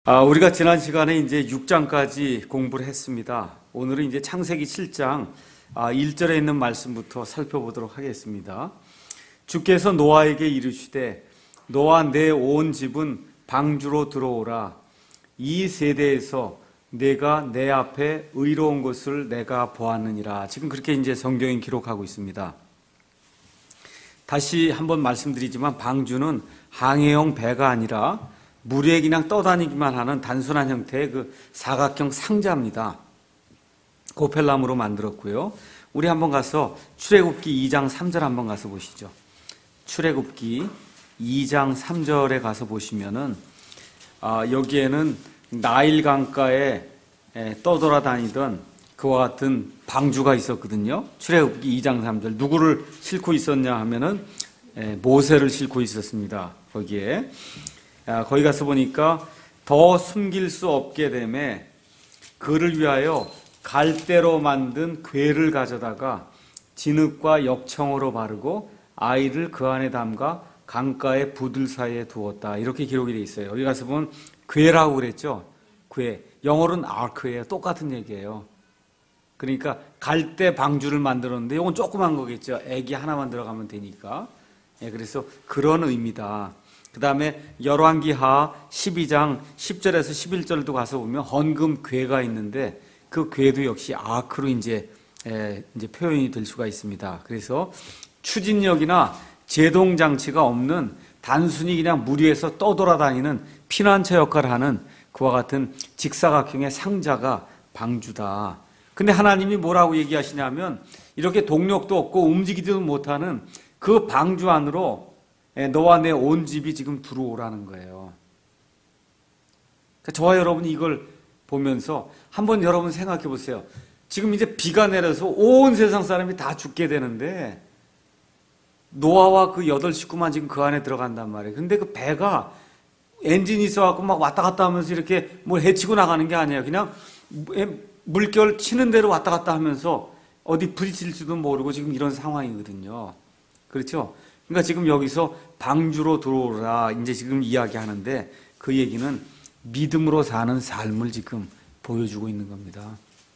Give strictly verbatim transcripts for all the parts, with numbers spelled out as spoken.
아, 우리가 지난 시간에 이제 육 장까지 공부를 했습니다. 오늘은 이제 창세기 칠 장 아, 일 절에 있는 말씀부터 살펴보도록 하겠습니다. 주께서 노아에게 이르시되 너와 내 온 집은 방주로 들어오라. 이 세대에서 내가 내 앞에 의로운 것을 내가 보았느니라. 지금 그렇게 이제 성경이 기록하고 있습니다. 다시 한번 말씀드리지만 방주는 항해용 배가 아니라 물 위에 그냥 떠다니기만 하는 단순한 형태의 그 사각형 상자입니다. 고펠나무로 만들었고요. 우리 한번 가서 출애굽기 이 장 삼 절 한번 가서 보시죠. 출애굽기 이 장 삼 절에 가서 보시면은 아, 여기에는 나일 강가에 떠돌아다니던 그와 같은 방주가 있었거든요. 출애굽기 이 장 삼 절 누구를 싣고 있었냐 하면은 모세를 싣고 있었습니다. 거기에 거기 가서 보니까 더 숨길 수 없게 되매 그를 위하여 갈대로 만든 궤를 가져다가 진흙과 역청으로 바르고 아이를 그 안에 담가 강가의 부들 사이에 두었다. 이렇게 기록이 되어 있어요. 여기 가서 보면 궤라고 그랬죠. 궤. 영어로는 아크예요. 똑같은 얘기예요. 그러니까 갈대 방주를 만들었는데 이건 조그만 거겠죠. 애기 하나만 들어가면 되니까. 예, 그래서 그런 의미다. 그 다음에 열왕기하 십이 장 십 절에서 십일 절도 가서 보면 헌금 궤가 있는데 그 궤도 역시 아크로 이제, 에, 이제 표현이 될 수가 있습니다. 그래서 추진력이나 제동장치가 없는 단순히 그냥 물 위에서 떠돌아다니는 피난처 역할을 하는 그와 같은 직사각형의 상자가 방주다. 근데 하나님이 뭐라고 얘기하시냐면 이렇게 동력도 없고 움직이지도 못하는 그 방주 안으로 너와 내 온 집이 지금 들어오라는 거예요. 그러니까 저와 여러분이 이걸 보면서 한번 여러분 생각해 보세요. 지금 이제 비가 내려서 온 세상 사람이 다 죽게 되는데 노아와 그 여덟 식구만 지금 그 안에 들어간단 말이에요. 근데 그 배가 엔진이 있어갖고 막 왔다 갔다 하면서 이렇게 뭘 헤치고 나가는 게 아니에요. 그냥 물결 치는 대로 왔다 갔다 하면서 어디 부딪힐지도 모르고 지금 이런 상황이거든요. 그렇죠? 그러니까 지금 여기서 방주로 들어오라 이제 지금 이야기하는데 그 얘기는 믿음으로 사는 삶을 지금 보여주고 있는 겁니다.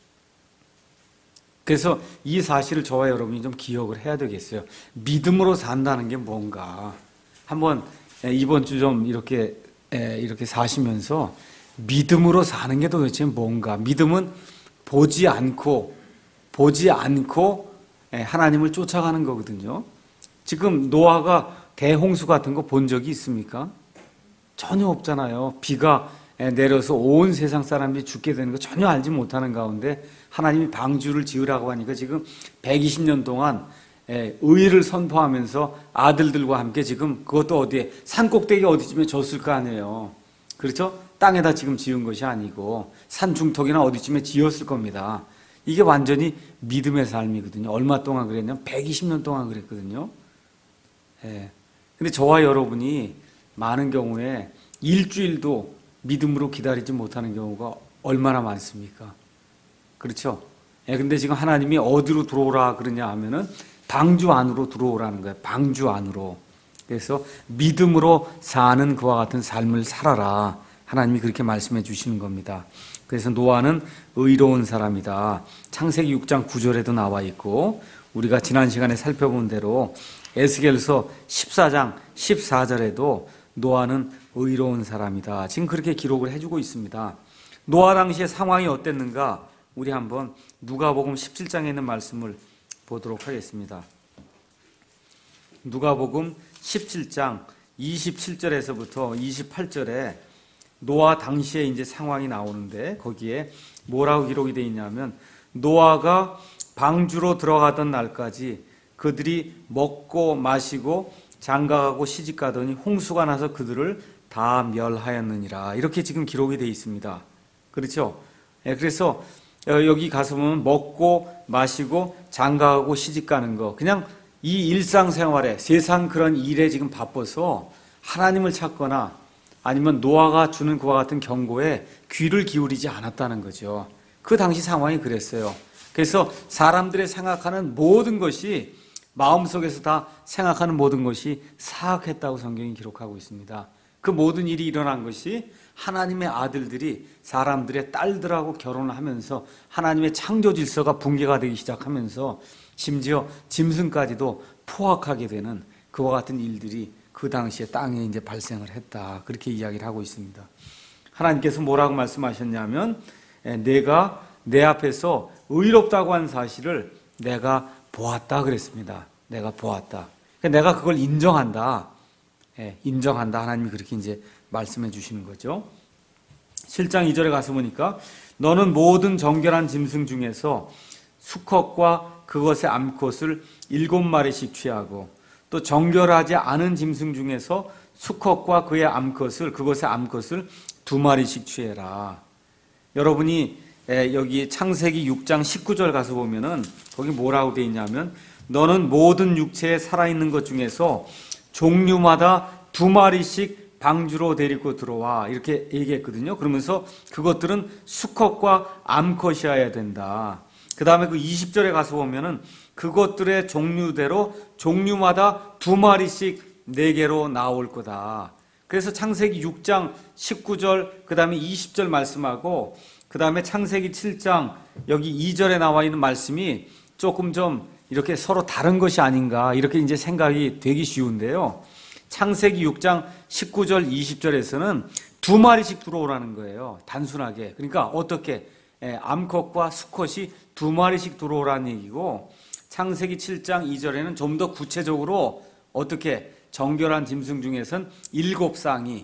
그래서 이 사실을 저와 여러분이 좀 기억을 해야 되겠어요. 믿음으로 산다는 게 뭔가 한번 이번 주 좀 이렇게 이렇게 사시면서 믿음으로 사는 게 도대체 뭔가. 믿음은 보지 않고 보지 않고 하나님을 쫓아가는 거거든요. 지금 노아가 대홍수 같은 거 본 적이 있습니까? 전혀 없잖아요. 비가 내려서 온 세상 사람들이 죽게 되는 거 전혀 알지 못하는 가운데 하나님이 방주를 지으라고 하니까 지금 백이십 년 동안 의를 선포하면서 아들들과 함께 지금 그것도 어디에 산꼭대기 어디쯤에 졌을 거 아니에요. 그렇죠? 땅에다 지금 지은 것이 아니고 산 중턱이나 어디쯤에 지었을 겁니다. 이게 완전히 믿음의 삶이거든요. 얼마 동안 그랬냐면 백이십 년 동안 그랬거든요. 예. 근데 저와 여러분이 많은 경우에 일주일도 믿음으로 기다리지 못하는 경우가 얼마나 많습니까? 그렇죠? 예. 근데 지금 하나님이 어디로 들어오라 그러냐 하면은 방주 안으로 들어오라는 거예요. 방주 안으로. 그래서 믿음으로 사는 그와 같은 삶을 살아라. 하나님이 그렇게 말씀해 주시는 겁니다. 그래서 노아는 의로운 사람이다. 창세기 육 장 구 절에도 나와 있고 우리가 지난 시간에 살펴본 대로 에스겔서 십사 장 십사 절에도 노아는 의로운 사람이다. 지금 그렇게 기록을 해주고 있습니다. 노아 당시의 상황이 어땠는가? 우리 한번 누가복음 십칠 장에 있는 말씀을 보도록 하겠습니다. 누가복음 십칠 장 이십칠 절에서부터 이십팔 절에 노아 당시에 이제 상황이 나오는데 거기에 뭐라고 기록이 되어 있냐면 노아가 방주로 들어가던 날까지 그들이 먹고 마시고 장가가고 시집가더니 홍수가 나서 그들을 다 멸하였느니라. 이렇게 지금 기록이 되어 있습니다. 그렇죠? 예, 그래서 여기 가서 보면 먹고 마시고 장가가고 시집가는 거 그냥 이 일상생활에 세상 그런 일에 지금 바빠서 하나님을 찾거나 아니면 노아가 주는 그와 같은 경고에 귀를 기울이지 않았다는 거죠. 그 당시 상황이 그랬어요. 그래서 사람들의 생각하는 모든 것이 마음속에서 다 생각하는 모든 것이 사악했다고 성경이 기록하고 있습니다. 그 모든 일이 일어난 것이 하나님의 아들들이 사람들의 딸들하고 결혼을 하면서 하나님의 창조 질서가 붕괴가 되기 시작하면서 심지어 짐승까지도 포악하게 되는 그와 같은 일들이 그 당시에 땅에 이제 발생을 했다. 그렇게 이야기를 하고 있습니다. 하나님께서 뭐라고 말씀하셨냐면 내가 내 앞에서 의롭다고 한 사실을 내가 보았다 그랬습니다. 내가 보았다. 내가 그걸 인정한다. 인정한다. 하나님이 그렇게 이제 말씀해 주시는 거죠. 칠 장 이 절에 가서 보니까 너는 모든 정결한 짐승 중에서 수컷과 그것의 암컷을 일곱 마리씩 취하고 또 정결하지 않은 짐승 중에서 수컷과 그의 암컷을 그것의 암컷을 두 마리씩 취해라. 여러분이 여기 창세기 육 장 십구 절 가서 보면은 거기 뭐라고 되어 있냐면 너는 모든 육체에 살아있는 것 중에서 종류마다 두 마리씩 방주로 데리고 들어와 이렇게 얘기했거든요. 그러면서 그것들은 수컷과 암컷이어야 된다. 그 다음에 그 이십 절에 가서 보면은 그것들의 종류대로 종류마다 두 마리씩 네개로 나올 거다. 그래서 창세기 육 장 십구 절 그 다음에 이십 절 말씀하고 그 다음에 창세기 칠 장 여기 이 절에 나와 있는 말씀이 조금 좀 이렇게 서로 다른 것이 아닌가 이렇게 이제 생각이 되기 쉬운데요. 창세기 육 장 십구 절 이십 절에서는 두 마리씩 들어오라는 거예요. 단순하게. 그러니까 어떻게 암컷과 수컷이 두 마리씩 들어오라는 얘기고 창세기 칠 장 이 절에는 좀 더 구체적으로 어떻게 정결한 짐승 중에선 일곱 쌍이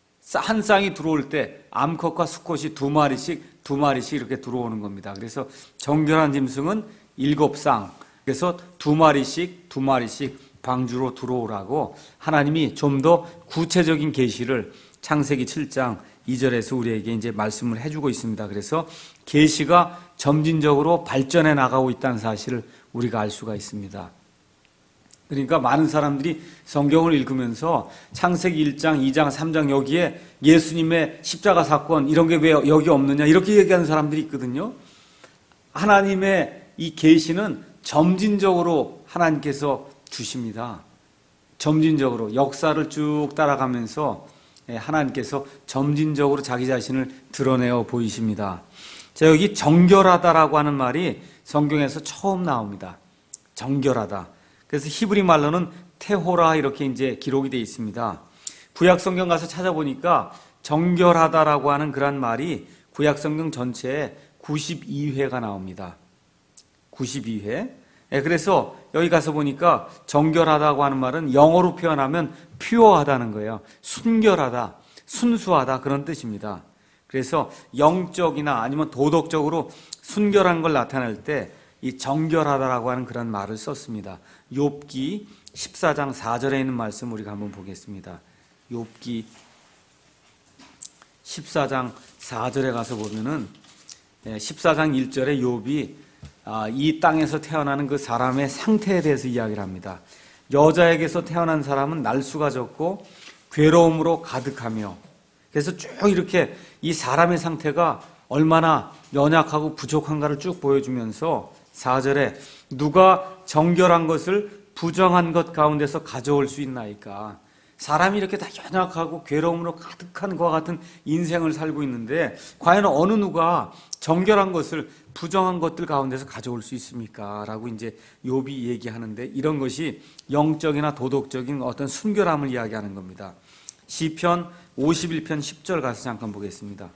한 쌍이 들어올 때 암컷과 수컷이 두 마리씩 두 마리씩 이렇게 들어오는 겁니다. 그래서 정결한 짐승은 일곱 쌍 그래서 두 마리씩 두 마리씩 방주로 들어오라고 하나님이 좀 더 구체적인 계시를 창세기 칠 장 이 절에서 우리에게 이제 말씀을 해주고 있습니다. 그래서 계시가 점진적으로 발전해 나가고 있다는 사실을 우리가 알 수가 있습니다. 그러니까 많은 사람들이 성경을 읽으면서 창세기 일 장, 이 장, 삼 장 여기에 예수님의 십자가 사건 이런 게 왜 여기 없느냐 이렇게 얘기하는 사람들이 있거든요. 하나님의 이 계시는 점진적으로 하나님께서 주십니다. 점진적으로 역사를 쭉 따라가면서 하나님께서 점진적으로 자기 자신을 드러내어 보이십니다. 자, 여기 정결하다라고 하는 말이 성경에서 처음 나옵니다. 정결하다. 그래서 히브리 말로는 테호라 이렇게 이제 기록이 되어 있습니다. 구약 성경 가서 찾아보니까 정결하다라고 하는 그런 말이 구약 성경 전체에 구십이 회가 나옵니다. 구십이 회. 예, 그래서 여기 가서 보니까 정결하다고 하는 말은 영어로 표현하면 퓨어하다는 거예요. 순결하다, 순수하다 그런 뜻입니다. 그래서 영적이나 아니면 도덕적으로 순결한 걸 나타낼 때 이 정결하다라고 하는 그런 말을 썼습니다. 욥기 십사 장 사 절에 있는 말씀 우리가 한번 보겠습니다. 욥기 십사 장 사 절에 가서 보면은 십사 장 일 절에 욥이 이 땅에서 태어나는 그 사람의 상태에 대해서 이야기를 합니다. 여자에게서 태어난 사람은 날수가 적고 괴로움으로 가득하며 그래서 쭉 이렇게 이 사람의 상태가 얼마나 연약하고 부족한가를 쭉 보여주면서 사 절에 누가 정결한 것을 부정한 것 가운데서 가져올 수 있나이까. 사람이 이렇게 다 연약하고 괴로움으로 가득한 것과 같은 인생을 살고 있는데 과연 어느 누가 정결한 것을 부정한 것들 가운데서 가져올 수 있습니까? 라고 이제 욥이 얘기하는데 이런 것이 영적이나 도덕적인 어떤 순결함을 이야기하는 겁니다. 시편 오십일 편 십 절 가서 잠깐 보겠습니다.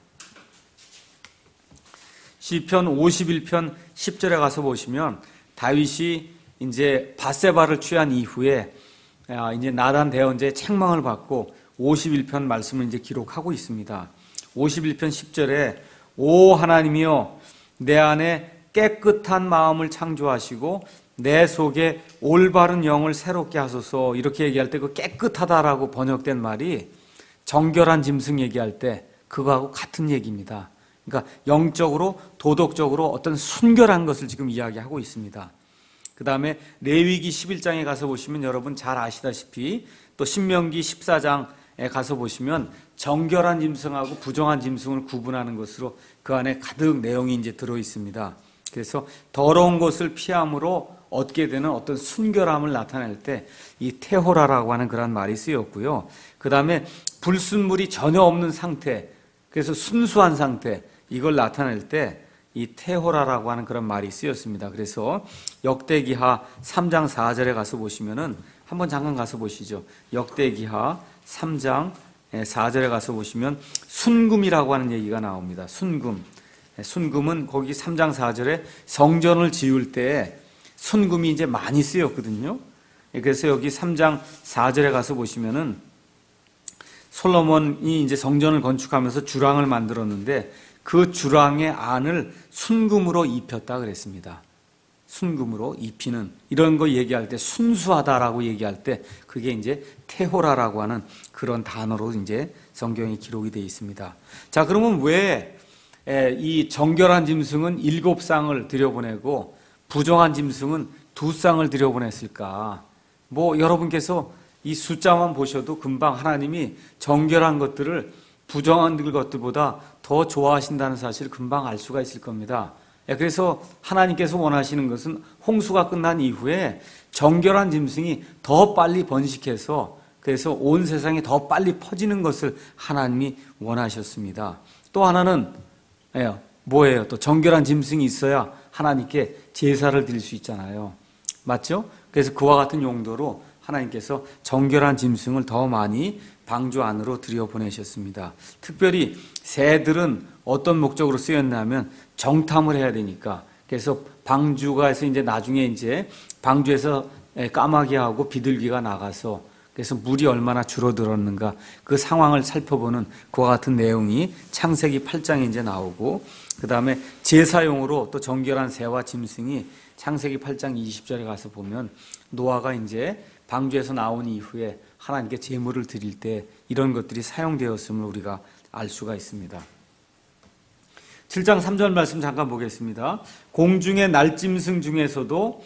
시편 오십일 편 십 절에 가서 보시면 다윗이 이제 밧세바를 취한 이후에 이제 나단 대언자의 책망을 받고 오십일 편 말씀을 이제 기록하고 있습니다. 오십일 편 십 절에 오 하나님이여 내 안에 깨끗한 마음을 창조하시고 내 속에 올바른 영을 새롭게 하소서 이렇게 얘기할 때 그 깨끗하다라고 번역된 말이 정결한 짐승 얘기할 때 그거하고 같은 얘기입니다. 그러니까 영적으로 도덕적으로 어떤 순결한 것을 지금 이야기하고 있습니다. 그 다음에 레위기 십일 장에 가서 보시면 여러분 잘 아시다시피 또 신명기 십사 장에 가서 보시면 정결한 짐승하고 부정한 짐승을 구분하는 것으로 그 안에 가득 내용이 이제 들어 있습니다. 그래서 더러운 것을 피함으로 얻게 되는 어떤 순결함을 나타낼 때 이 테호라라고 하는 그런 말이 쓰였고요. 그 다음에 불순물이 전혀 없는 상태, 그래서 순수한 상태, 이걸 나타낼 때 이 테호라라고 하는 그런 말이 쓰였습니다. 그래서 역대기하 삼 장 사 절에 가서 보시면은 한번 잠깐 가서 보시죠. 역대기하 삼 장 사 절에 가서 보시면 순금이라고 하는 얘기가 나옵니다. 순금. 순금은 거기 삼 장 사 절에 성전을 지을 때 순금이 이제 많이 쓰였거든요. 그래서 여기 삼 장 사 절에 가서 보시면은 솔로몬이 이제 성전을 건축하면서 주랑을 만들었는데 그 주랑의 안을 순금으로 입혔다 그랬습니다. 순금으로 입히는, 이런 거 얘기할 때 순수하다라고 얘기할 때 그게 이제 테호라라고 하는 그런 단어로 이제 성경에 기록이 되어 있습니다. 자, 그러면 왜 이 정결한 짐승은 일곱 쌍을 들여보내고 부정한 짐승은 두 쌍을 들여보냈을까? 뭐 여러분께서 이 숫자만 보셔도 금방 하나님이 정결한 것들을 부정한 것들보다 더 좋아하신다는 사실을 금방 알 수가 있을 겁니다. 그래서 하나님께서 원하시는 것은 홍수가 끝난 이후에 정결한 짐승이 더 빨리 번식해서 그래서 온 세상에 더 빨리 퍼지는 것을 하나님이 원하셨습니다. 또 하나는 뭐예요? 또 정결한 짐승이 있어야 하나님께 제사를 드릴 수 있잖아요. 맞죠? 그래서 그와 같은 용도로 하나님께서 정결한 짐승을 더 많이 방주 안으로 들여보내셨습니다. 특별히 새들은 어떤 목적으로 쓰였냐면 정탐을 해야 되니까, 그래서 방주가에서 이제 나중에 이제 방주에서 까마귀하고 비둘기가 나가서 그래서 물이 얼마나 줄어들었는가 그 상황을 살펴보는 그와 같은 내용이 창세기 팔 장에 이제 나오고, 그 다음에 제사용으로 또 정결한 새와 짐승이 창세기 팔 장 이십 절에 가서 보면 노아가 이제 방주에서 나온 이후에 하나님께 제물을 드릴 때 이런 것들이 사용되었음을 우리가 알 수가 있습니다. 칠 장 삼 절 말씀 잠깐 보겠습니다. 공중의 날짐승 중에서도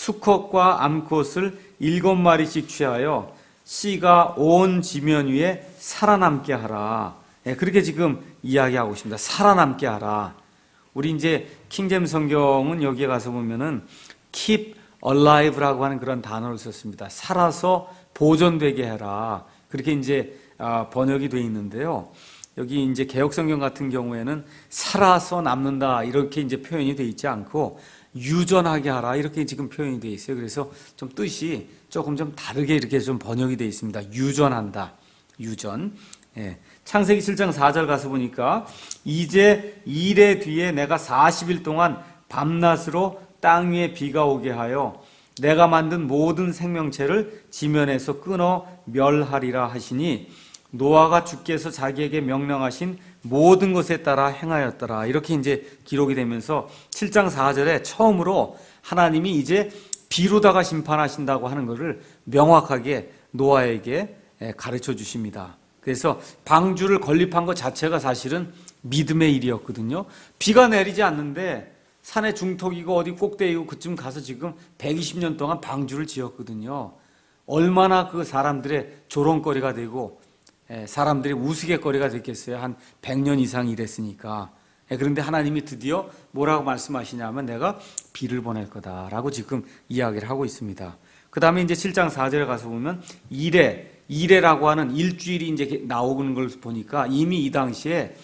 수컷과 암컷을 일곱 마리씩 취하여 씨가 온 지면 위에 살아남게 하라. 네, 그렇게 지금 이야기하고 있습니다. 살아남게 하라. 우리 이제 킹제임스 성경은 여기에 가서 보면은 keep alive라고 하는 그런 단어를 썼습니다. 살아서 보존되게 해라. 그렇게 이제 번역이 되어 있는데요. 여기 이제 개역성경 같은 경우에는 살아서 남는다 이렇게 이제 표현이 되어 있지 않고 유전하게 하라 이렇게 지금 표현이 되어 있어요. 그래서 좀 뜻이 조금 좀 다르게 이렇게 좀 번역이 되어 있습니다. 유전한다. 유전. 예. 창세기 칠 장 사 절 가서 보니까 이제 이레 뒤에 내가 사십 일 동안 밤낮으로 땅 위에 비가 오게 하여 내가 만든 모든 생명체를 지면에서 끊어 멸하리라 하시니 노아가 주께서 자기에게 명령하신 모든 것에 따라 행하였더라. 이렇게 이제 기록이 되면서 칠 장 사 절에 처음으로 하나님이 이제 비로다가 심판하신다고 하는 것을 명확하게 노아에게 가르쳐 주십니다. 그래서 방주를 건립한 것 자체가 사실은 믿음의 일이었거든요. 비가 내리지 않는데 산의 중턱이고 어디 꼭대기고 그쯤 가서 지금 백이십 년 동안 방주를 지었거든요. 얼마나 그 사람들의 조롱거리가 되고 사람들의 우스갯거리가 됐겠어요. 한 백 년 이상 일했으니까. 그런데 하나님이 드디어 뭐라고 말씀하시냐면 내가 비를 보낼 거다라고 지금 이야기를 하고 있습니다. 그 다음에 이제 칠 장 사 절에 가서 보면 이레, 이레라고 하는 일주일이 이제 나오는 걸 보니까 이미 이 당시에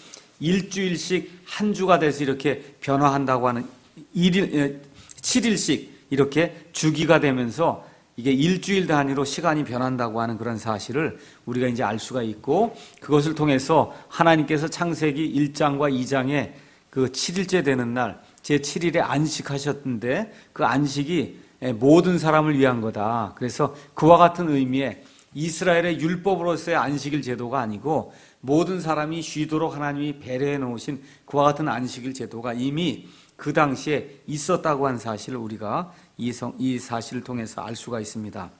일주일씩 한 주가 돼서 이렇게 변화한다고 하는 일, 칠 일씩 이렇게 주기가 되면서 이게 일주일 단위로 시간이 변한다고 하는 그런 사실을 우리가 이제 알 수가 있고, 그것을 통해서 하나님께서 창세기 일 장과 이 장에 그 칠 일째 되는 날 제칠 일에 안식하셨는데 그 안식이 모든 사람을 위한 거다. 그래서 그와 같은 의미의 이스라엘의 율법으로서의 안식일 제도가 아니고 모든 사람이 쉬도록 하나님이 배려해 놓으신 그와 같은 안식일 제도가 이미 그 당시에 있었다고 한 사실을 우리가 이, 성, 이 사실을 통해서 알 수가 있습니다.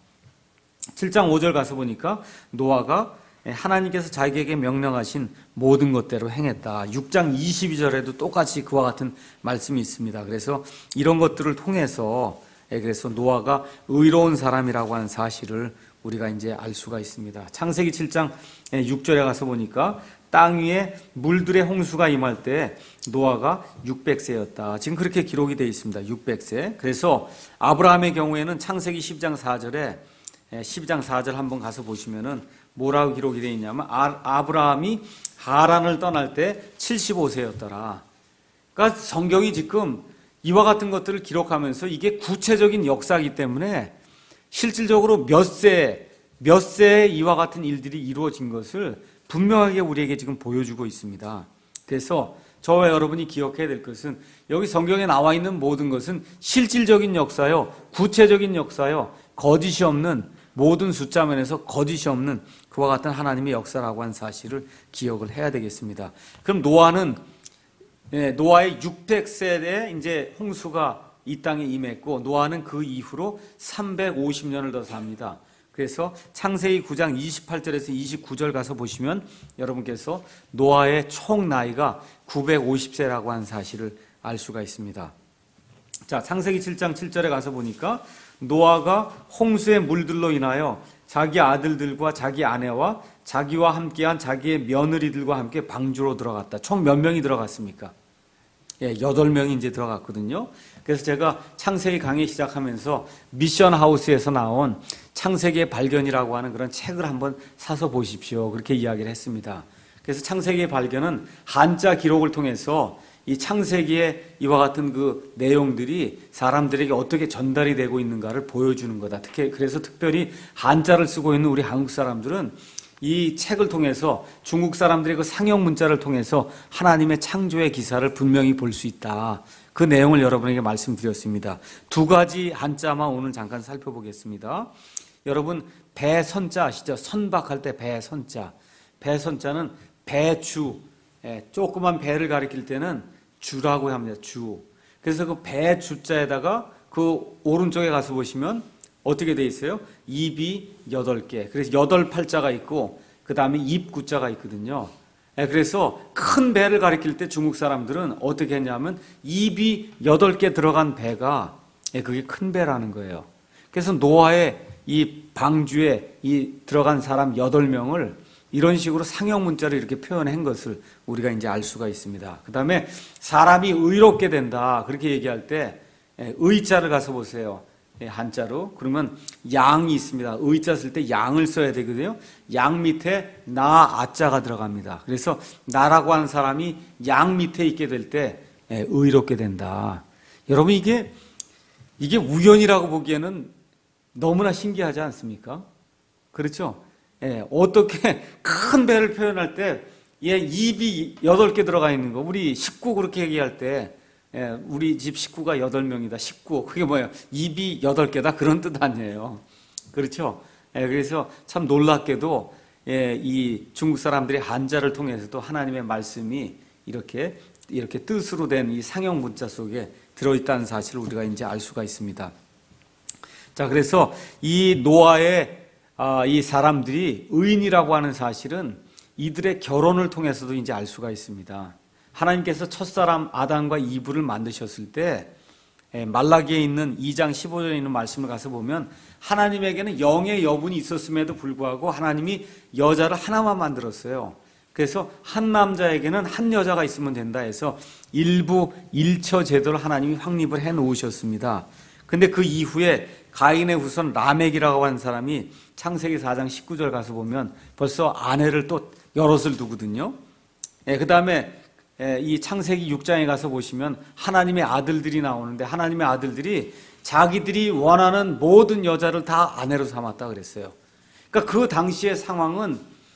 칠 장 오 절 가서 보니까 노아가 하나님께서 자기에게 명령하신 모든 것대로 행했다. 육 장 이십이 절에도 똑같이 그와 같은 말씀이 있습니다. 그래서 이런 것들을 통해서 그래서 노아가 의로운 사람이라고 하는 사실을 우리가 이제 알 수가 있습니다. 창세기 칠 장 육 절에 가서 보니까 땅 위에 물들의 홍수가 임할 때 노아가 육백 세였다. 지금 그렇게 기록이 되어 있습니다. 육백 세. 그래서 아브라함의 경우에는 창세기 십 장 사 절에 십이 장 사 절 한번 가서 보시면은 뭐라고 기록이 되어 있냐면 아, 아브라함이 하란을 떠날 때 칠십오 세였더라. 그러니까 성경이 지금 이와 같은 것들을 기록하면서 이게 구체적인 역사이기 때문에 실질적으로 몇 세, 몇 세에 이와 같은 일들이 이루어진 것을 분명하게 우리에게 지금 보여주고 있습니다. 그래서 저와 여러분이 기억해야 될 것은 여기 성경에 나와 있는 모든 것은 실질적인 역사요, 구체적인 역사요, 거짓이 없는, 모든 숫자면에서 거짓이 없는 그와 같은 하나님의 역사라고 하는 사실을 기억을 해야 되겠습니다. 그럼 노아는 예, 노아의 육백 세에 이제 홍수가 이 땅에 임했고 노아는 그 이후로 삼백오십 년을 더 삽니다. 그래서 창세기 구 장 이십팔 절에서 이십구 절 가서 보시면 여러분께서 노아의 총 나이가 구백오십 세라고 하는 사실을 알 수가 있습니다. 자, 창세기 칠 장 칠 절에 가서 보니까 노아가 홍수의 물들로 인하여 자기 아들들과 자기 아내와 자기와 함께한 자기의 며느리들과 함께 방주로 들어갔다. 총 몇 명이 들어갔습니까? 예, 여덟 명이 이제 들어갔거든요. 그래서 제가 창세기 강의 시작하면서 미션 하우스에서 나온 창세기의 발견이라고 하는 그런 책을 한번 사서 보십시오. 그렇게 이야기를 했습니다. 그래서 창세기의 발견은 한자 기록을 통해서 이 창세기의 이와 같은 그 내용들이 사람들에게 어떻게 전달이 되고 있는가를 보여주는 거다. 특히 그래서 특별히 한자를 쓰고 있는 우리 한국 사람들은 이 책을 통해서 중국 사람들의 그 상형 문자를 통해서 하나님의 창조의 기사를 분명히 볼 수 있다. 그 내용을 여러분에게 말씀드렸습니다. 두 가지 한자만 오늘 잠깐 살펴보겠습니다. 여러분 배선자 아시죠? 선박할 때 배선자. 배선자는 배주, 조그만 배를 가리킬 때는 주라고 합니다. 주. 그래서 그 배주자에다가 그 오른쪽에 가서 보시면 어떻게 돼 있어요? 입이 여덟 개. 그래서 여덟 팔자가 있고 그 다음에 입구자가 있거든요. 그래서 큰 배를 가리킬 때 중국 사람들은 어떻게 했냐면 입이 여덟 개 들어간 배가 그게 큰 배라는 거예요. 그래서 노아의 이 방주에 이 들어간 사람 여덟 명을 이런 식으로 상형 문자로 이렇게 표현한 것을 우리가 이제 알 수가 있습니다. 그 다음에 사람이 의롭게 된다. 그렇게 얘기할 때 의자를 가서 보세요. 한자로. 그러면 양이 있습니다. 의자 쓸 때 양을 써야 되거든요. 양 밑에 나, 아자가 들어갑니다. 그래서 나라고 하는 사람이 양 밑에 있게 될 때 의롭게 된다. 여러분 이게 이게 우연이라고 보기에는 너무나 신기하지 않습니까? 그렇죠? 예, 어떻게 큰 배를 표현할 때 얘 입이 여덟 개 들어가 있는 거. 우리 식구 그렇게 얘기할 때 예, 우리 집 식구가 여덟 명이다. 식구. 그게 뭐예요? 입이 여덟 개다. 그런 뜻 아니에요. 그렇죠? 예, 그래서 참 놀랍게도 예, 이 중국 사람들이 한자를 통해서도 하나님의 말씀이 이렇게 이렇게 뜻으로 된 이 상형 문자 속에 들어있다는 사실을 우리가 이제 알 수가 있습니다. 자, 그래서 이 노아의 아, 이 사람들이 의인이라고 하는 사실은 이들의 결혼을 통해서도 이제 알 수가 있습니다. 하나님께서 첫사람 아담과 이브를 만드셨을 때 말라기에 있는 이 장 십오 절에 있는 말씀을 가서 보면 하나님에게는 영의 여분이 있었음에도 불구하고 하나님이 여자를 하나만 만들었어요. 그래서 한 남자에게는 한 여자가 있으면 된다 해서 일부 일처 제도를 하나님이 확립을 해 놓으셨습니다. 근데 그 이후에 가인의 후손 라멕이라고 하는 사람이 창세기 사 장 십구 절 가서 보면 벌써 아내를 또 여럿을 두거든요. 그 다음에 이 창세기 육 장에 가서 보시면 하나님의 아들들이 나오는데 하나님의 아들들이 자기들이 원하는 모든 여자를 다 아내로 삼았다 그랬어요. 그러니까 그 당시의 상황은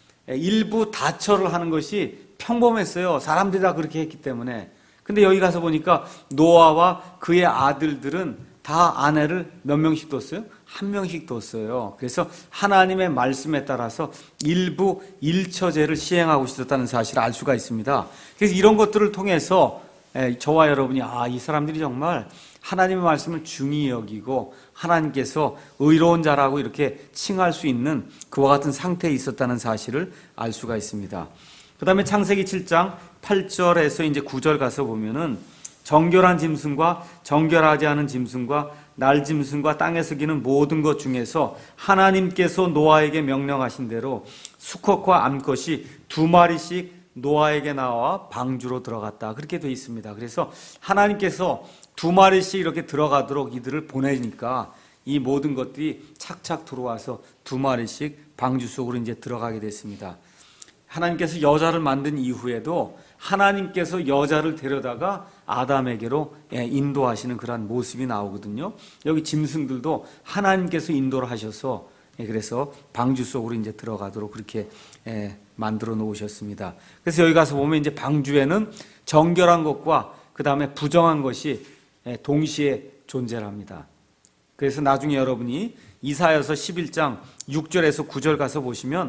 일부 다처를 하는 것이 평범했어요. 사람들이 다 그렇게 했기 때문에. 근데 여기 가서 보니까 노아와 그의 아들들은 다 아내를 몇 명씩 뒀어요? 한 명씩 뒀어요. 그래서 하나님의 말씀에 따라서 일부 일처제를 시행하고 있었다는 사실을 알 수가 있습니다. 그래서 이런 것들을 통해서 저와 여러분이 아, 이 사람들이 정말 하나님의 말씀을 중히 여기고 하나님께서 의로운 자라고 이렇게 칭할 수 있는 그와 같은 상태에 있었다는 사실을 알 수가 있습니다. 그 다음에 창세기 칠 장 팔 절에서 이제 구 절 가서 보면은 정결한 짐승과 정결하지 않은 짐승과 날짐승과 땅에서 기는 모든 것 중에서 하나님께서 노아에게 명령하신 대로 수컷과 암컷이 두 마리씩 노아에게 나와 방주로 들어갔다. 그렇게 되어 있습니다. 그래서 하나님께서 두 마리씩 이렇게 들어가도록 이들을 보내니까 이 모든 것들이 착착 들어와서 두 마리씩 방주 속으로 이제 들어가게 됐습니다. 하나님께서 여자를 만든 이후에도 하나님께서 여자를 데려다가 아담에게로 인도하시는 그런 모습이 나오거든요. 여기 짐승들도 하나님께서 인도를 하셔서 그래서 방주 속으로 이제 들어가도록 그렇게 만들어 놓으셨습니다. 그래서 여기 가서 보면 이제 방주에는 정결한 것과 그 다음에 부정한 것이 동시에 존재합니다. 그래서 나중에 여러분이 이사야서 십일 장 육 절에서 구 절 가서 보시면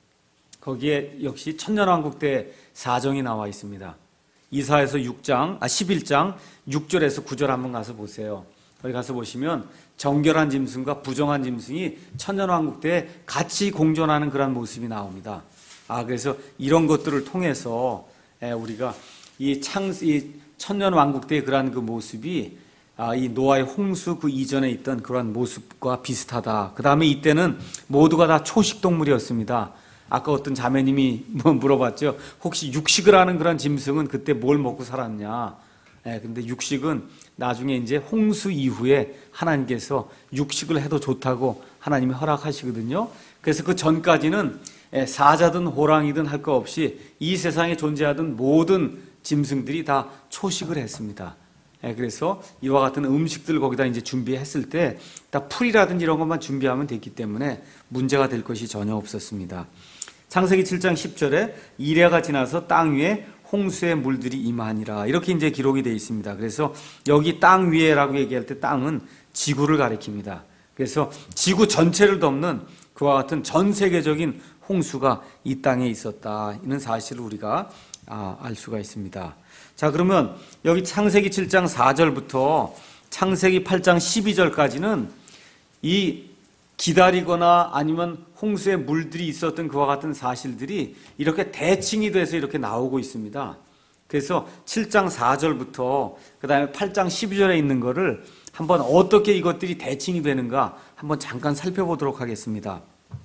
거기에 역시 천년왕국 때 사정이 나와 있습니다. 이사야서 육 장, 아 십일 장 육 절에서 구 절 한번 가서 보세요. 거기 가서 보시면 정결한 짐승과 부정한 짐승이 천년왕국 때 같이 공존하는 그런 모습이 나옵니다. 아 그래서 이런 것들을 통해서 우리가 이 창, 이 천년왕국 때의 그러한 그 모습이 아, 이 노아의 홍수 그 이전에 있던 그런 모습과 비슷하다. 그 다음에 이때는 모두가 다 초식동물이었습니다. 아까 어떤 자매님이 물어봤죠. 혹시 육식을 하는 그런 짐승은 그때 뭘 먹고 살았냐? 예, 근데 육식은 나중에 이제 홍수 이후에 하나님께서 육식을 해도 좋다고 하나님이 허락하시거든요. 그래서 그 전까지는 사자든 호랑이든 할 거 없이 이 세상에 존재하던 모든 짐승들이 다 초식을 했습니다. 그래서 이와 같은 음식들을 거기다 이제 준비했을 때 다 풀이라든지 이런 것만 준비하면 됐기 때문에 문제가 될 것이 전혀 없었습니다. 창세기 칠 장 십 절에 이레가 지나서 땅 위에 홍수의 물들이 임하니라 이렇게 이제 기록이 되어 있습니다. 그래서 여기 땅 위에라고 얘기할 때 땅은 지구를 가리킵니다. 그래서 지구 전체를 덮는 그와 같은 전 세계적인 홍수가 이 땅에 있었다. 이는 사실을 우리가 알 수가 있습니다. 자, 그러면 여기 창세기 칠 장 사 절부터 창세기 팔 장 십이 절까지는 이 기다리거나 아니면 홍수의 물들이 있었던 그와 같은 사실들이 이렇게 대칭이 돼서 이렇게 나오고 있습니다. 그래서 칠 장 사 절부터 그 다음에 팔 장 십이 절에 있는 거를 한번 어떻게 이것들이 대칭이 되는가 한번 잠깐 살펴보도록 하겠습니다.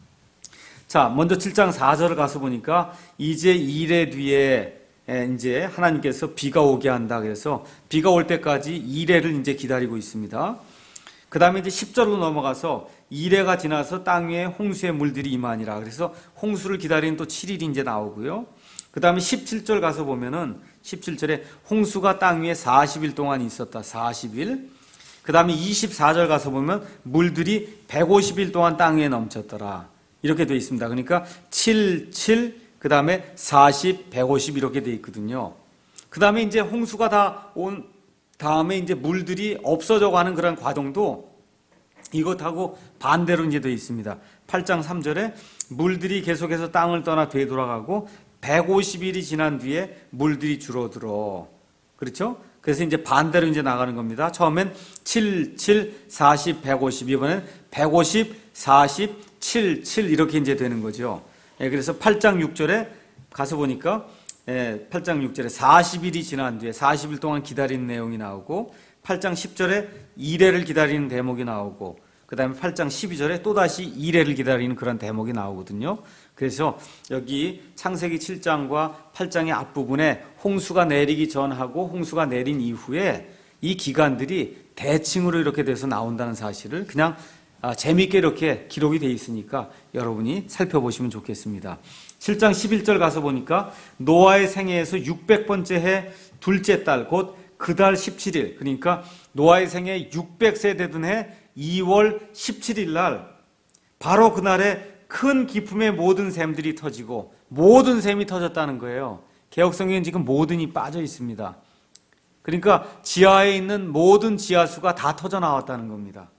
자, 먼저 칠 장 사 절을 가서 보니까 이제 이레 뒤에 이제 하나님께서 비가 오게 한다. 그래서 비가 올 때까지 이레를 이제 기다리고 있습니다. 그 다음에 이제 십 절로 넘어가서 이레가 지나서 땅 위에 홍수의 물들이 임하니라. 그래서 홍수를 기다리는 또 칠 일이 이제 나오고요. 그 다음에 십칠 절 가서 보면은 십칠 절에 홍수가 땅 위에 사십 일 동안 있었다. 사십 일. 그 다음에 이십사 절 가서 보면 물들이 백오십 일 동안 땅 위에 넘쳤더라. 이렇게 되어 있습니다. 그러니까 칠, 칠, 그 다음에 사십, 백오십 이렇게 되어 있거든요. 그 다음에 이제 홍수가 다 온 다음에 이제 물들이 없어져 가는 그런 과정도 이것하고 반대로 이제 되어 있습니다. 팔 장 삼 절에 물들이 계속해서 땅을 떠나 되돌아가고 백오십 일이 지난 뒤에 물들이 줄어들어. 그렇죠? 그래서 이제 반대로 이제 나가는 겁니다. 처음엔 칠, 칠, 사십, 백오십, 이번엔 백오십, 사십, 칠, 칠 이렇게 이제 되는 거죠. 예, 그래서 팔 장 육 절에 가서 보니까 예, 팔 장 육 절에 사십 일이 지난 뒤에 사십 일 동안 기다리는 내용이 나오고 팔 장 십 절에 이레를 기다리는 대목이 나오고 그 다음에 팔 장 십이 절에 또다시 이레를 기다리는 그런 대목이 나오거든요. 그래서 여기 창세기 칠 장과 팔 장의 앞부분에 홍수가 내리기 전하고 홍수가 내린 이후에 이 기간들이 대칭으로 이렇게 돼서 나온다는 사실을 그냥 아, 재미있게 이렇게 기록이 되어 있으니까 여러분이 살펴보시면 좋겠습니다. 칠 장 십일 절 가서 보니까 노아의 생애에서 육백 번째 해 둘째 달 곧 그 달 십칠 일 그러니까 노아의 생애 육백 세 되던 해 이월 십칠 일 날 바로 그날에 큰 기품의 모든 샘들이 터지고 모든 샘이 터졌다는 거예요. 개역성경엔 지금 모든이 빠져 있습니다. 그러니까 지하에 있는 모든 지하수가 다 터져 나왔다는 겁니다.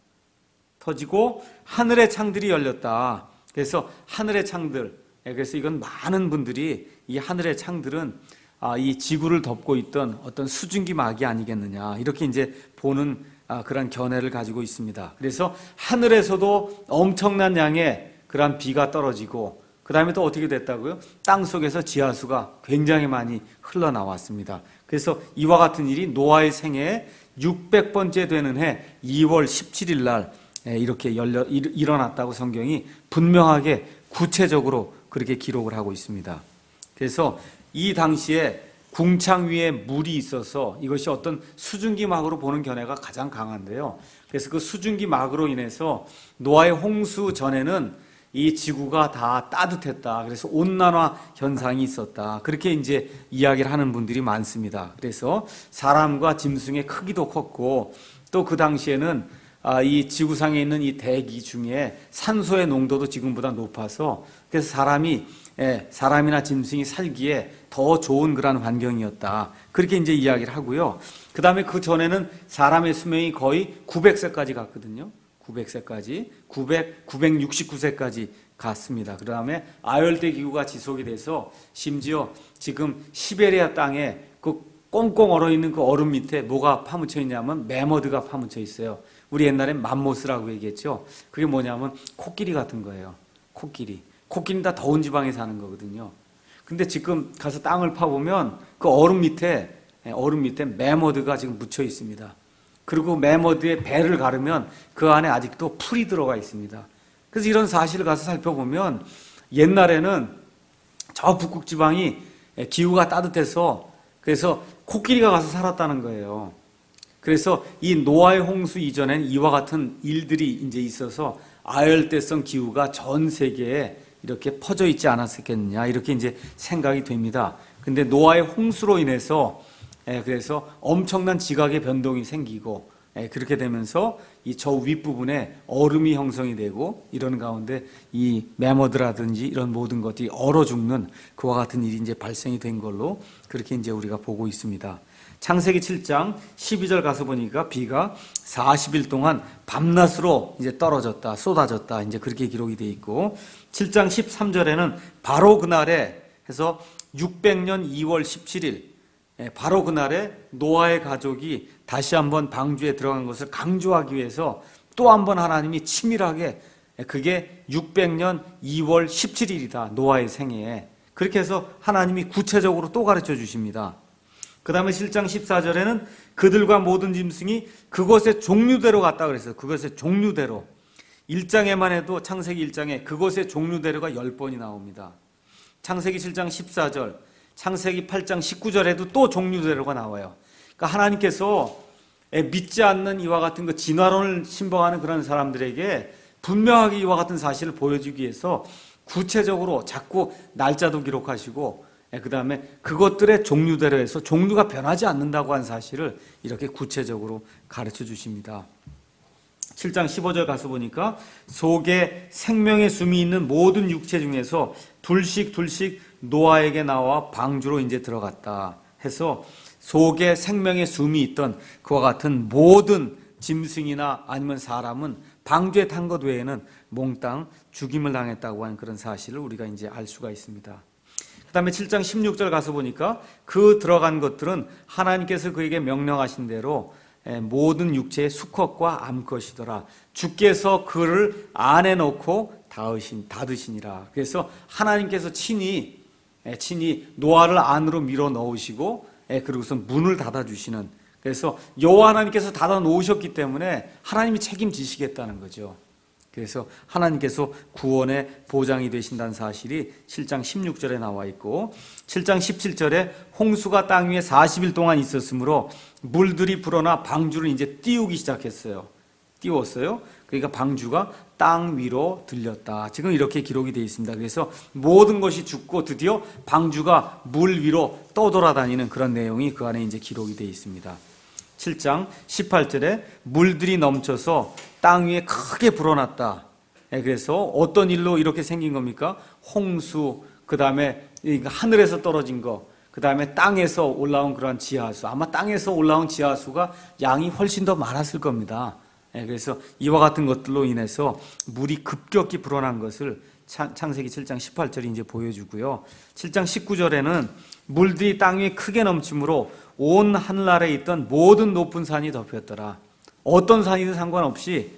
터지고 하늘의 창들이 열렸다. 그래서 하늘의 창들, 그래서 이건 많은 분들이 이 하늘의 창들은 이 지구를 덮고 있던 어떤 수증기 막이 아니겠느냐 이렇게 이제 보는 그런 견해를 가지고 있습니다. 그래서 하늘에서도 엄청난 양의 그런 비가 떨어지고 그 다음에 또 어떻게 됐다고요? 땅 속에서 지하수가 굉장히 많이 흘러나왔습니다. 그래서 이와 같은 일이 노아의 생애에 육백 번째 되는 해 이월 십칠 일 날 이렇게 열려, 일어났다고 성경이 분명하게 구체적으로 그렇게 기록을 하고 있습니다. 그래서 이 당시에 궁창 위에 물이 있어서 이것이 어떤 수증기 막으로 보는 견해가 가장 강한데요. 그래서 그 수증기 막으로 인해서 노아의 홍수 전에는 이 지구가 다 따뜻했다. 그래서 온난화 현상이 있었다. 그렇게 이제 이야기를 하는 분들이 많습니다. 그래서 사람과 짐승의 크기도 컸고 또 그 당시에는 아, 이 지구상에 있는 이 대기 중에 산소의 농도도 지금보다 높아서 그래서 사람이 예, 사람이나 짐승이 살기에 더 좋은 그런 환경이었다. 그렇게 이제 이야기를 하고요. 그 다음에 그 전에는 사람의 수명이 거의 구백 세까지 갔거든요. 구백 세까지, 구백, 구백육십구 세까지 갔습니다. 그 다음에 아열대 기후가 지속이 돼서 심지어 지금 시베리아 땅에 그 꽁꽁 얼어있는 그 얼음 밑에 뭐가 파묻혀 있냐면 매머드가 파묻혀 있어요. 우리 옛날엔 맘모스라고 얘기했죠. 그게 뭐냐면 코끼리 같은 거예요. 코끼리. 코끼리는 다 더운 지방에 사는 거거든요. 근데 지금 가서 땅을 파보면 그 얼음 밑에, 얼음 밑에 매머드가 지금 묻혀 있습니다. 그리고 매머드의 배를 가르면 그 안에 아직도 풀이 들어가 있습니다. 그래서 이런 사실을 가서 살펴보면 옛날에는 저 북극 지방이 기후가 따뜻해서 그래서 코끼리가 가서 살았다는 거예요. 그래서 이 노아의 홍수 이전엔 이와 같은 일들이 이제 있어서 아열대성 기후가 전 세계에 이렇게 퍼져 있지 않았겠느냐 이렇게 이제 생각이 됩니다. 근데 노아의 홍수로 인해서 예, 그래서 엄청난 지각의 변동이 생기고 예, 그렇게 되면서 이 저 윗부분에 얼음이 형성이 되고 이런 가운데 이 매머드라든지 이런 모든 것들이 얼어 죽는 그와 같은 일이 이제 발생이 된 걸로 그렇게 이제 우리가 보고 있습니다. 창세기 칠 장 십이 절 가서 보니까 비가 사십 일 동안 밤낮으로 이제 떨어졌다, 쏟아졌다, 이제 그렇게 기록이 되어 있고, 칠 장 십삼 절에는 바로 그날에 해서 육백 년 이월 십칠 일, 바로 그날에 노아의 가족이 다시 한번 방주에 들어간 것을 강조하기 위해서 또 한번 하나님이 치밀하게, 그게 육백 년 이월 십칠 일이다, 노아의 생애에. 그렇게 해서 하나님이 구체적으로 또 가르쳐 주십니다. 그 다음에 칠 장 십사 절에는 그들과 모든 짐승이 그것의 종류대로 갔다 그랬어요. 그것의 종류대로. 일 장에만 해도 창세기 일 장에 그것의 종류대로가 열 번이 나옵니다. 창세기 칠 장 십사 절, 창세기 팔 장 십구 절에도 또 종류대로가 나와요. 그러니까 하나님께서 믿지 않는 이와 같은 그 진화론을 신봉하는 그런 사람들에게 분명하게 이와 같은 사실을 보여주기 위해서 구체적으로 자꾸 날짜도 기록하시고 그 다음에 그것들의 종류대로 해서 종류가 변하지 않는다고 한 사실을 이렇게 구체적으로 가르쳐 주십니다. 칠 장 십오 절 가서 보니까 속에 생명의 숨이 있는 모든 육체 중에서 둘씩 둘씩 노아에게 나와 방주로 이제 들어갔다 해서 속에 생명의 숨이 있던 그와 같은 모든 짐승이나 아니면 사람은 방주에 탄 것 외에는 몽땅 죽임을 당했다고 하는 그런 사실을 우리가 이제 알 수가 있습니다. 그 다음에 칠 장 십육 절 가서 보니까 그 들어간 것들은 하나님께서 그에게 명령하신 대로 모든 육체의 수컷과 암컷이더라. 주께서 그를 안에 넣고 닫으신, 닫으시니라. 그래서 하나님께서 친히, 친히 노아를 안으로 밀어 넣으시고, 그리고서 문을 닫아주시는. 그래서 여호와 하나님께서 닫아 놓으셨기 때문에 하나님이 책임지시겠다는 거죠. 그래서 하나님께서 구원의 보장이 되신다는 사실이 칠 장 십육 절에 나와 있고, 칠 장 십칠 절에 홍수가 땅 위에 사십 일 동안 있었으므로 물들이 불어나 방주를 이제 띄우기 시작했어요. 띄웠어요. 그러니까 방주가 땅 위로 들렸다. 지금 이렇게 기록이 되어 있습니다. 그래서 모든 것이 죽고 드디어 방주가 물 위로 떠돌아다니는 그런 내용이 그 안에 이제 기록이 되어 있습니다. 칠 장 십팔 절에 물들이 넘쳐서 땅 위에 크게 불어났다. 그래서 어떤 일로 이렇게 생긴 겁니까? 홍수, 그 다음에 하늘에서 떨어진 거, 그 다음에 땅에서 올라온 그러한 지하수. 아마 땅에서 올라온 지하수가 양이 훨씬 더 많았을 겁니다. 그래서 이와 같은 것들로 인해서 물이 급격히 불어난 것을 창세기 칠 장 십팔 절이 이제 보여주고요. 칠 장 십구 절에는 물들이 땅 위에 크게 넘침으로 온 하늘아래에 있던 모든 높은 산이 덮였더라. 어떤 산이든 상관없이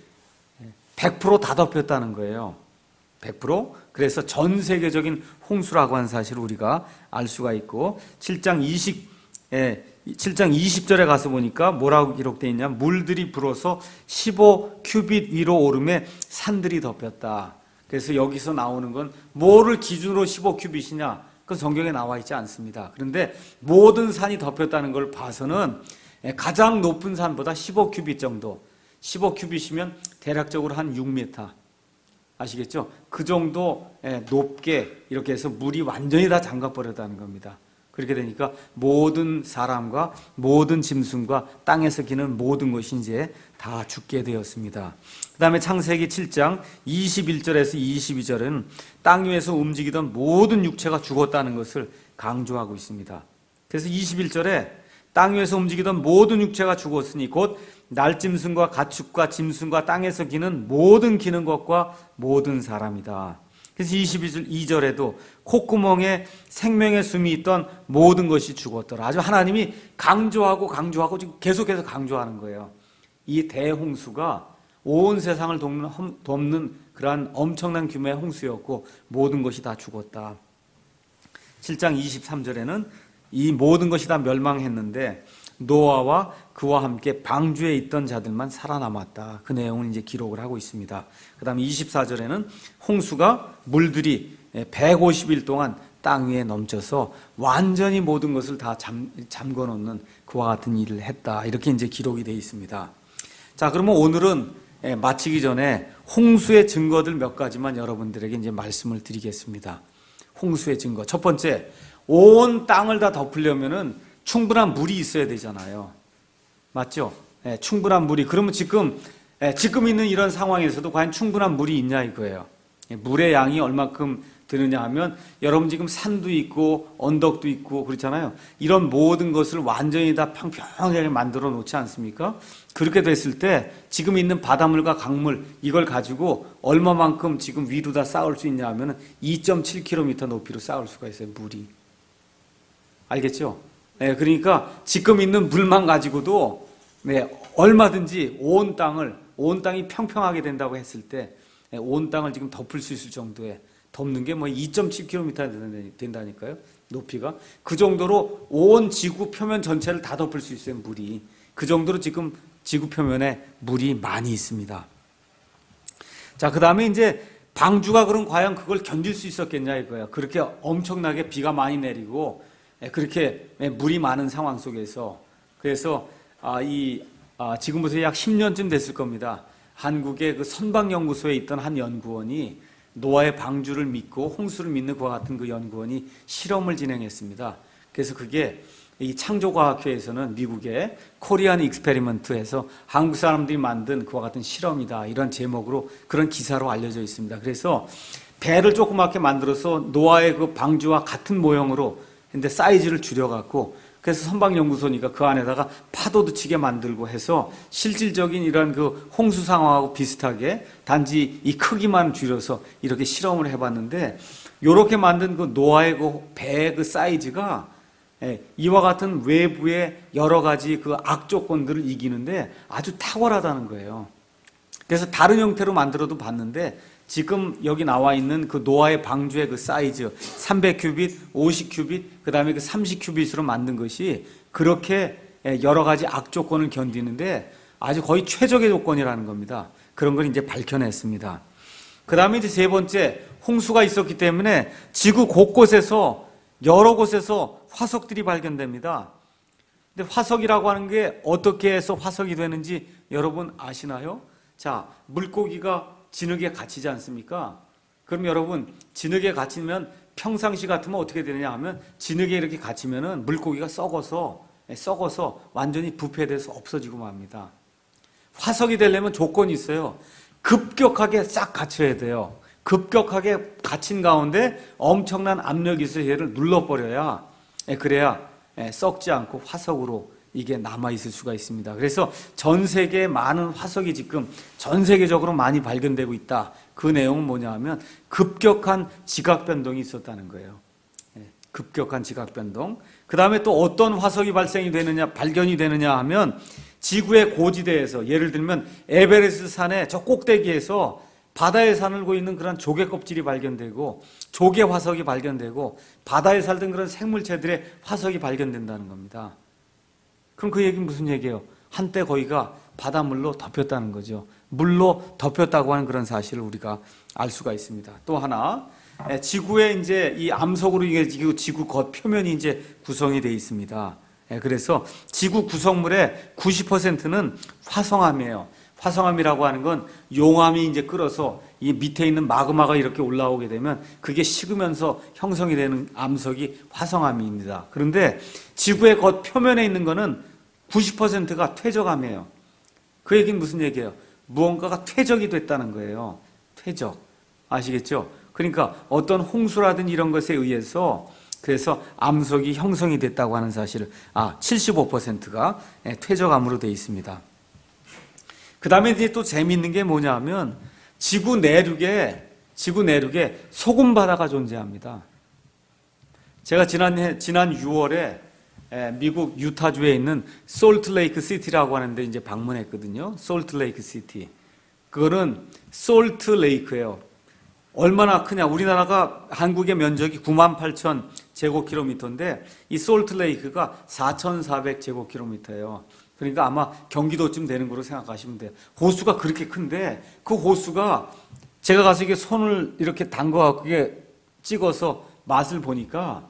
백 퍼센트 다 덮였다는 거예요. 백 퍼센트. 그래서 전 세계적인 홍수라고 하는 사실을 우리가 알 수가 있고, 칠 장 이십, 예, 칠 장 이십 절에 가서 보니까 뭐라고 기록되어 있냐? 물들이 불어서 십오 큐빗 위로 오름에 산들이 덮였다. 그래서 여기서 나오는 건 뭐를 기준으로 십오 큐빗이냐? 그건 성경에 나와 있지 않습니다. 그런데 모든 산이 덮였다는 걸 봐서는 가장 높은 산보다 십오 큐빗 정도, 십오 큐빗이면 대략적으로 한 육 미터, 아시겠죠? 그 정도 높게 이렇게 해서 물이 완전히 다 잠가버렸다는 겁니다. 그렇게 되니까 모든 사람과 모든 짐승과 땅에서 기는 모든 것이 이제 다 죽게 되었습니다. 그 다음에 창세기 칠 장 이십일 절에서 이십이 절은 땅 위에서 움직이던 모든 육체가 죽었다는 것을 강조하고 있습니다. 그래서 이십일 절에 땅 위에서 움직이던 모든 육체가 죽었으니 곧 날짐승과 가축과 짐승과 땅에서 기는 모든 기는 것과 모든 사람이다. 그래서 이십이 절에도 콧구멍에 생명의 숨이 있던 모든 것이 죽었더라. 아주 하나님이 강조하고 강조하고 지금 계속해서 강조하는 거예요. 이 대홍수가 온 세상을 덮는, 덮는 그러한 엄청난 규모의 홍수였고 모든 것이 다 죽었다. 칠 장 이십삼 절에는 이 모든 것이 다 멸망했는데 노아와 그와 함께 방주에 있던 자들만 살아남았다. 그 내용을 이제 기록을 하고 있습니다. 그 다음에 이십사 절에는 홍수가 물들이 백오십 일 동안 땅 위에 넘쳐서 완전히 모든 것을 다 잠, 잠궈 놓는 그와 같은 일을 했다. 이렇게 이제 기록이 되어 있습니다. 자, 그러면 오늘은 마치기 전에 홍수의 증거들 몇 가지만 여러분들에게 이제 말씀을 드리겠습니다. 홍수의 증거. 첫 번째, 온 땅을 다 덮으려면은 충분한 물이 있어야 되잖아요. 맞죠? 예, 충분한 물이. 그러면 지금, 예, 지금 있는 이런 상황에서도 과연 충분한 물이 있냐 이거예요. 예, 물의 양이 얼마큼 되느냐 하면 여러분 지금 산도 있고 언덕도 있고 그렇잖아요. 이런 모든 것을 완전히 다 평평하게 만들어 놓지 않습니까? 그렇게 됐을 때 지금 있는 바닷물과 강물 이걸 가지고 얼마만큼 지금 위로 다 쌓을 수 있냐 하면 이 점 칠 킬로미터 높이로 쌓을 수가 있어요. 물이. 알겠죠? 네, 그러니까 지금 있는 물만 가지고도 네, 얼마든지 온 땅을 온 땅이 평평하게 된다고 했을 때 온 땅을 지금 덮을 수 있을 정도의 덮는 게 뭐 이 점 칠 킬로미터 된다니까요. 높이가. 그 정도로 온 지구 표면 전체를 다 덮을 수 있어요. 물이. 그 정도로 지금 지구 표면에 물이 많이 있습니다. 자, 그 다음에 이제 방주가 그럼 과연 그걸 견딜 수 있었겠냐 이거예요. 그렇게 엄청나게 비가 많이 내리고 그렇게 물이 많은 상황 속에서. 그래서 이 지금부터 약 십 년쯤 됐을 겁니다. 한국의 그 선박연구소에 있던 한 연구원이 노아의 방주를 믿고 홍수를 믿는 그와 같은 그 연구원이 실험을 진행했습니다. 그래서 그게 이 창조과학회에서는 미국의 코리안 익스페리먼트에서 한국 사람들이 만든 그와 같은 실험이다. 이런 제목으로 그런 기사로 알려져 있습니다. 그래서 배를 조그맣게 만들어서 노아의 그 방주와 같은 모형으로 근데 사이즈를 줄여갖고 그래서 선박연구소니까 그 안에다가 파도도 치게 만들고 해서 실질적인 이런 그 홍수 상황하고 비슷하게 단지 이 크기만 줄여서 이렇게 실험을 해봤는데 이렇게 만든 그 노아의 그 배의 그 사이즈가 이와 같은 외부의 여러 가지 그 악조건들을 이기는데 아주 탁월하다는 거예요. 그래서 다른 형태로 만들어도 봤는데 지금 여기 나와 있는 그 노아의 방주의 그 사이즈 삼백 큐빗, 오십 큐빗, 그 다음에 그 삼십 큐빗으로 만든 것이 그렇게 여러 가지 악조건을 견디는데 아주 거의 최적의 조건이라는 겁니다. 그런 걸 이제 밝혀냈습니다. 그 다음에 이제 세 번째, 홍수가 있었기 때문에 지구 곳곳에서 여러 곳에서 화석들이 발견됩니다. 근데 화석이라고 하는 게 어떻게 해서 화석이 되는지 여러분 아시나요? 자, 물고기가 진흙에 갇히지 않습니까? 그럼 여러분 진흙에 갇히면 평상시 같으면 어떻게 되느냐 하면 진흙에 이렇게 갇히면은 물고기가 썩어서 썩어서 완전히 부패돼서 없어지고 맙니다. 화석이 되려면 조건이 있어요. 급격하게 싹 갇혀야 돼요. 급격하게 갇힌 가운데 엄청난 압력이 있어서 얘를 눌러버려야 그래야 썩지 않고 화석으로 이게 남아있을 수가 있습니다. 그래서 전 세계에 많은 화석이 지금 전 세계적으로 많이 발견되고 있다. 그 내용은 뭐냐 하면 급격한 지각 변동이 있었다는 거예요. 급격한 지각 변동. 그 다음에 또 어떤 화석이 발생이 되느냐, 발견이 되느냐 하면 지구의 고지대에서 예를 들면 에베레스트 산의 저 꼭대기에서 바다에 살고 있는 그런 조개 껍질이 발견되고 조개 화석이 발견되고 바다에 살던 그런 생물체들의 화석이 발견된다는 겁니다. 그럼 그 얘기는 무슨 얘기예요? 한때 거기가 바닷물로 덮였다는 거죠. 물로 덮였다고 하는 그런 사실을 우리가 알 수가 있습니다. 또 하나, 지구의 이제 이 암석으로 이게 지구 겉 표면이 이제 구성이 되어 있습니다. 그래서 지구 구성물의 구십 퍼센트는 화성암이에요. 화성암이라고 하는 건 용암이 이제 끓어서 이 밑에 있는 마그마가 이렇게 올라오게 되면 그게 식으면서 형성이 되는 암석이 화성암입니다. 그런데 지구의 겉 표면에 있는 거는 구십 퍼센트가 퇴적암이에요. 그 얘기는 무슨 얘기예요? 무언가가 퇴적이 됐다는 거예요. 퇴적. 아시겠죠? 그러니까 어떤 홍수라든 이런 것에 의해서 그래서 암석이 형성이 됐다고 하는 사실을, 아, 칠십오 퍼센트가 퇴적암으로 되어 있습니다. 그 다음에 이제 또 재미있는 게 뭐냐 하면 지구 내륙에, 지구 내륙에 소금 바다가 존재합니다. 제가 지난, 지난 유월에 미국 유타주에 있는 솔트레이크 시티라고 하는데 이제 방문했거든요. 솔트레이크 시티. 그거는 솔트레이크예요. 얼마나 크냐. 우리나라가 한국의 면적이 구만 팔천 제곱킬로미터인데 이 솔트레이크가 사천사백 제곱킬로미터예요. 그러니까 아마 경기도쯤 되는 거로 생각하시면 돼요. 호수가 그렇게 큰데 그 호수가 제가 가서 이게 손을 이렇게 담궈갖고 이게 찍어서 맛을 보니까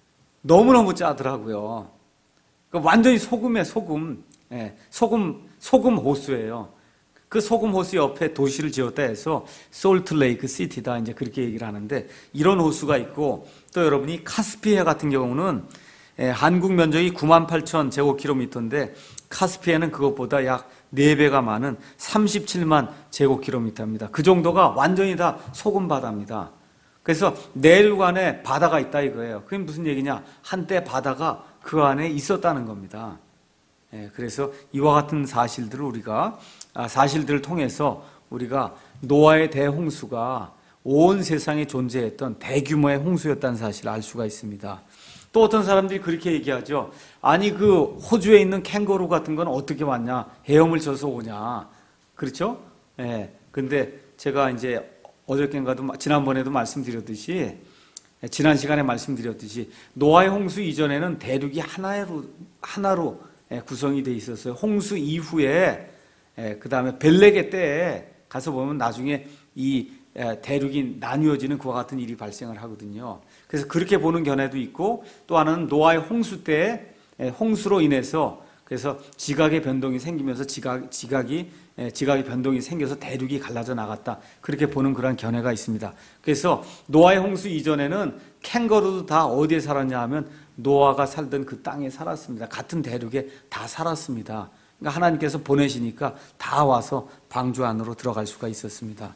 너무너무 짜더라고요. 그러니까 완전히 소금에 소금, 예, 소금, 소금 호수예요. 그 소금 호수 옆에 도시를 지었다 해서 솔트레이크 시티다 이제 그렇게 얘기를 하는데 이런 호수가 있고 또 여러분이 카스피해 같은 경우는 예, 한국 면적이 구만 팔천 제곱킬로미터인데 카스피해는 그것보다 약 네 배가 많은 삼십칠만 제곱킬로미터입니다. 그 정도가 완전히 다 소금 바다입니다. 그래서 내륙 안에 바다가 있다 이거예요. 그게 무슨 얘기냐? 한때 바다가 그 안에 있었다는 겁니다. 예, 그래서 이와 같은 사실들을 우리가 아, 사실들을 통해서 우리가 노아의 대홍수가 온 세상에 존재했던 대규모의 홍수였다는 사실을 알 수가 있습니다. 또 어떤 사람들이 그렇게 얘기하죠. 아니 그 호주에 있는 캥거루 같은 건 어떻게 왔냐? 헤엄을 쳐서 오냐? 그렇죠? 예. 근데 제가 이제 어저께인가도 지난번에도 말씀드렸듯이 지난 시간에 말씀드렸듯이 노아의 홍수 이전에는 대륙이 하나로 하나로 구성이 돼 있었어요. 홍수 이후에 그 다음에 벨레게 때에 가서 보면 나중에 이 대륙이 나뉘어지는 그와 같은 일이 발생을 하거든요. 그래서 그렇게 보는 견해도 있고 또 하나는 노아의 홍수 때 홍수로 인해서 그래서 지각의 변동이 생기면서 지각, 지각이 지각의 변동이 생겨서 대륙이 갈라져 나갔다. 그렇게 보는 그런 견해가 있습니다. 그래서 노아의 홍수 이전에는 캥거루도 다 어디에 살았냐 하면 노아가 살던 그 땅에 살았습니다. 같은 대륙에 다 살았습니다. 그러니까 하나님께서 보내시니까 다 와서 방주 안으로 들어갈 수가 있었습니다.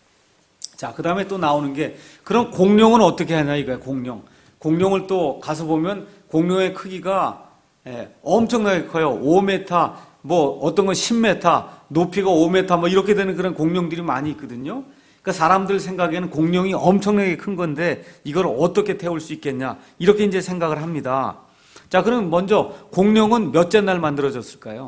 자, 그 다음에 또 나오는 게 그럼 공룡은 어떻게 하냐 이거야. 공룡. 공룡을 또 가서 보면 공룡의 크기가 예, 엄청나게 커요. 오 미터, 뭐 어떤 건 십 미터, 높이가 오 미터 뭐 이렇게 되는 그런 공룡들이 많이 있거든요. 그러니까 사람들 생각에는 공룡이 엄청나게 큰 건데 이걸 어떻게 태울 수 있겠냐 이렇게 이제 생각을 합니다. 자, 그럼 먼저 공룡은 몇째 날 만들어졌을까요?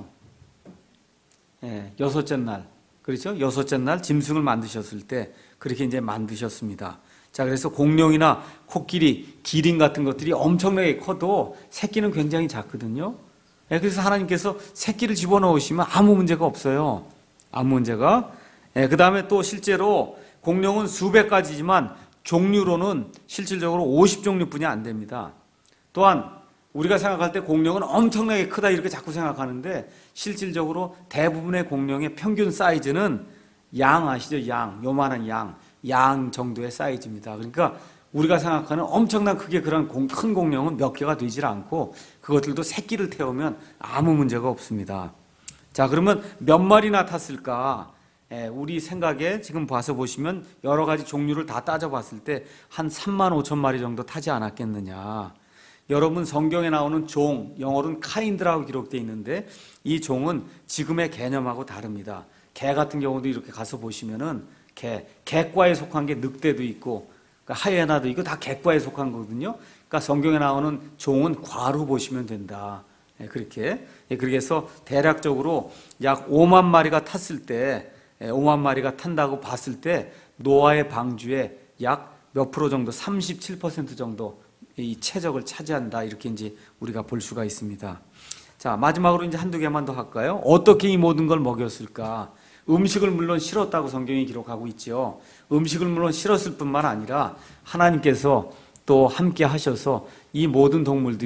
예, 여섯째 날. 그렇죠? 여섯째 날 짐승을 만드셨을 때 그렇게 이제 만드셨습니다. 자, 그래서 공룡이나 코끼리, 기린 같은 것들이 엄청나게 커도 새끼는 굉장히 작거든요. 예, 그래서 하나님께서 새끼를 집어넣으시면 아무 문제가 없어요. 아무 문제가. 예, 그 다음에 또 실제로 공룡은 수백 가지지만 종류로는 실질적으로 오십 종류뿐이 안 됩니다. 또한 우리가 생각할 때 공룡은 엄청나게 크다 이렇게 자꾸 생각하는데 실질적으로 대부분의 공룡의 평균 사이즈는 양 아시죠? 양, 요만한 양, 양 정도의 사이즈입니다. 그러니까 우리가 생각하는 엄청난 크게 그런 공, 큰 공룡은 몇 개가 되질 않고 그것들도 새끼를 태우면 아무 문제가 없습니다. 자, 그러면 몇 마리나 탔을까? 예, 우리 생각에 지금 봐서 보시면 여러 가지 종류를 다 따져봤을 때 한 삼만 오천 마리 정도 타지 않았겠느냐. 여러분 성경에 나오는 종, 영어로는 카인드라고 기록되어 있는데 이 종은 지금의 개념하고 다릅니다. 개 같은 경우도 이렇게 가서 보시면은 개, 개과에 속한 게 늑대도 있고 그러니까 하이에나도 있고 다 개과에 속한 거거든요. 그러니까 성경에 나오는 종은 과로 보시면 된다. 예, 그렇게. 예, 그렇게 해서 대략적으로 약 오만 마리가 탔을 때 예, 오만 마리가 탄다고 봤을 때 노아의 방주에 약 몇 프로 정도, 삼십칠 퍼센트 정도 이 최적을 차지한다. 이렇게 이제 우리가 볼 수가 있습니다. 자, 마지막으로 이제 한두 개만 더 할까요? 어떻게 이 모든 걸 먹였을까? 음식을 물론 싫었다고 성경이 기록하고 있죠. 음식을 물론 싫었을 뿐만 아니라 하나님께서 또 함께 하셔서 이 모든 동물들이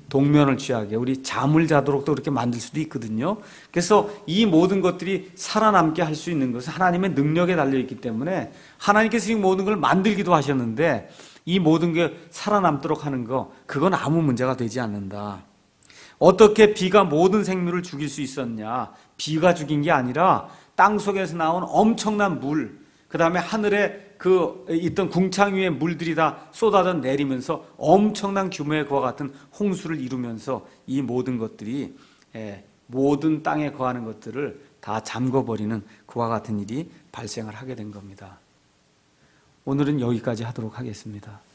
동면을 취하게, 우리 잠을 자도록 또 그렇게 만들 수도 있거든요. 그래서 이 모든 것들이 살아남게 할 수 있는 것은 하나님의 능력에 달려있기 때문에 하나님께서 이 모든 걸 만들기도 하셨는데 이 모든 게 살아남도록 하는 거, 그건 아무 문제가 되지 않는다. 어떻게 비가 모든 생물을 죽일 수 있었냐? 비가 죽인 게 아니라 땅 속에서 나온 엄청난 물, 그 다음에 하늘에 그 있던 궁창 위에 물들이 다 쏟아져 내리면서 엄청난 규모의 그와 같은 홍수를 이루면서 이 모든 것들이 모든 땅에 거하는 것들을 다 잠궈버리는 그와 같은 일이 발생을 하게 된 겁니다. 오늘은 여기까지 하도록 하겠습니다.